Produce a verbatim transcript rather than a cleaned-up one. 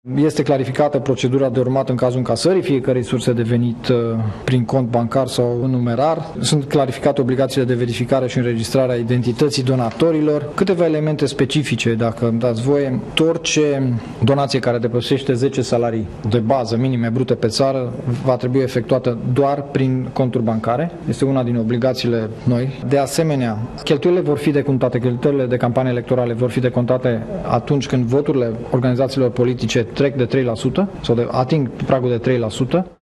Este clarificată procedura de urmat în cazul încasării fiecărei surse de venit prin cont bancar sau în numerar. Sunt clarificate obligațiile de verificare și înregistrare a identității donatorilor. Câteva elemente specifice, dacă îmi dați voie. Orice donație care depășește zece salarii de bază minime brute pe țară va trebui efectuată doar prin conturi bancare. Este una din obligațiile noi. De asemenea, cheltuielile vor fi decontate, cheltuielile de campanie electorale vor fi decontate atunci când voturile organizațiilor politice trec de trei la sută sau de, ating pragul de trei la sută.